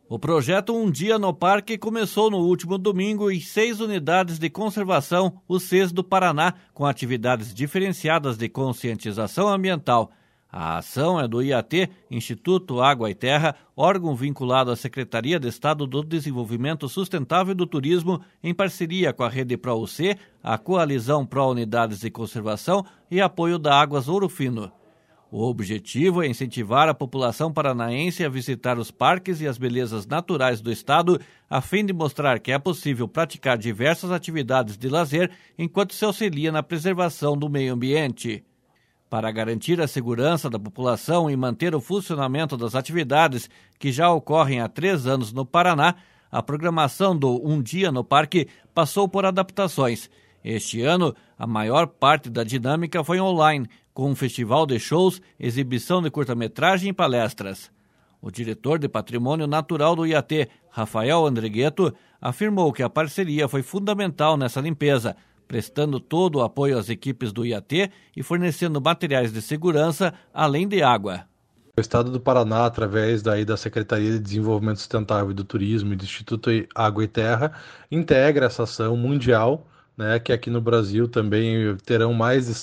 O projeto Um Dia no Parque começou no último domingo em 6 unidades de conservação, os CES do Paraná, com atividades diferenciadas de conscientização ambiental. A ação é do IAT, Instituto Água e Terra, órgão vinculado à Secretaria de Estado do Desenvolvimento Sustentável e do Turismo, em parceria com a Rede ProUC, a Coalizão Pró-Unidades de Conservação e apoio da Águas Ouro Fino. O objetivo é incentivar a população paranaense a visitar os parques e as belezas naturais do estado, a fim de mostrar que é possível praticar diversas atividades de lazer enquanto se auxilia na preservação do meio ambiente. Para garantir a segurança da população e manter o funcionamento das atividades que já ocorrem há 3 anos no Paraná, a programação do Um Dia no Parque passou por adaptações. Este ano, a maior parte da dinâmica foi online, com um festival de shows, exibição de curta-metragem e palestras. O diretor de Patrimônio Natural do IAT, Rafael Andrigueto, afirmou que a parceria foi fundamental nessa limpeza, prestando todo o apoio às equipes do IAT e fornecendo materiais de segurança, além de água. O Estado do Paraná, através da Secretaria de Desenvolvimento Sustentável e do Turismo e do Instituto Água e Terra, integra essa ação mundial, que aqui no Brasil também terão mais de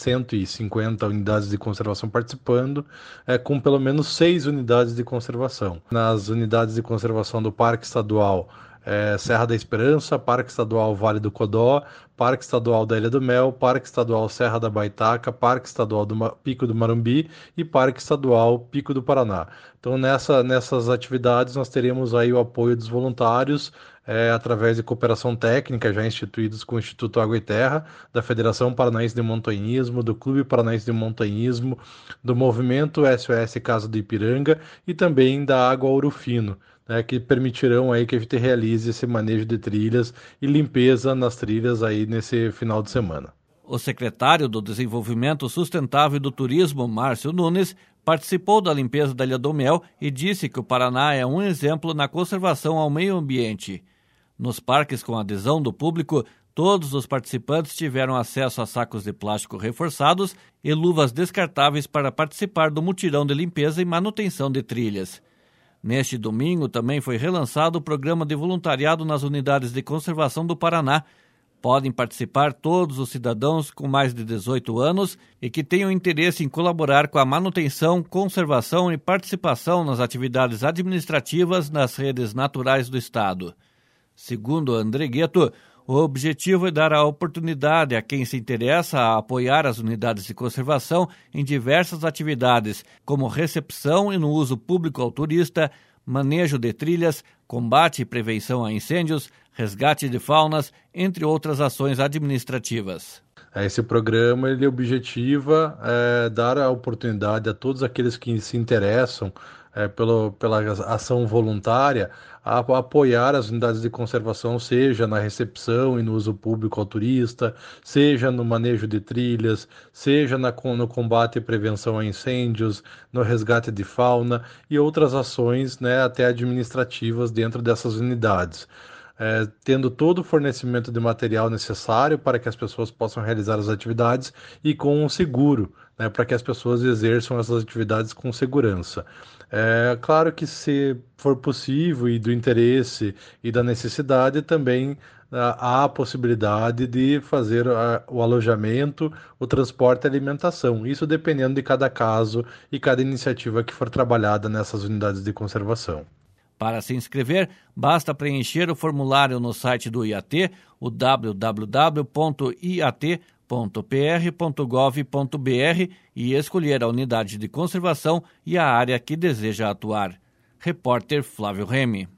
150 unidades de conservação participando, com pelo menos 6 unidades de conservação. Nas unidades de conservação do Parque Estadual Serra da Esperança, Parque Estadual Vale do Codó, Parque Estadual da Ilha do Mel, Parque Estadual Serra da Baitaca, Parque Estadual do Pico do Marumbi e Parque Estadual Pico do Paraná. Então, nessas atividades, nós teremos aí o apoio dos voluntários, através de cooperação técnica já instituídos com o Instituto Água e Terra, da Federação Paranaense de Montanhismo, do Clube Paranaense de Montanhismo, do Movimento SOS Casa do Ipiranga e também da Água Ouro Fino, que permitirão aí que a gente realize esse manejo de trilhas e limpeza nas trilhas aí nesse final de semana. O secretário do Desenvolvimento Sustentável e do Turismo, Márcio Nunes, participou da limpeza da Ilha do Mel e disse que o Paraná é um exemplo na conservação ao meio ambiente. Nos parques com adesão do público, todos os participantes tiveram acesso a sacos de plástico reforçados e luvas descartáveis para participar do mutirão de limpeza e manutenção de trilhas. Neste domingo também foi relançado o programa de voluntariado nas unidades de conservação do Paraná. Podem participar todos os cidadãos com mais de 18 anos e que tenham interesse em colaborar com a manutenção, conservação e participação nas atividades administrativas nas redes naturais do estado. Segundo Andrigueto, o objetivo é dar a oportunidade a quem se interessa a apoiar as unidades de conservação em diversas atividades, como recepção e no uso público ao turista, manejo de trilhas, combate e prevenção a incêndios, resgate de faunas, entre outras ações administrativas. Esse programa ele objetiva dar a oportunidade a todos aqueles que se interessam pela ação voluntária a apoiar as unidades de conservação, seja na recepção e no uso público ao turista, seja no manejo de trilhas, seja no combate e prevenção a incêndios, no resgate de fauna e outras ações até administrativas dentro dessas unidades. Tendo todo o fornecimento de material necessário para que as pessoas possam realizar as atividades e com um seguro, para que as pessoas exerçam essas atividades com segurança. Claro que se for possível e do interesse e da necessidade, também há a possibilidade de fazer o alojamento, o transporte e a alimentação, isso dependendo de cada caso e cada iniciativa que for trabalhada nessas unidades de conservação. Para se inscrever, basta preencher o formulário no site do IAT, o www.iat.pr.gov.br e escolher a unidade de conservação e a área que deseja atuar. Repórter Flávio Remy.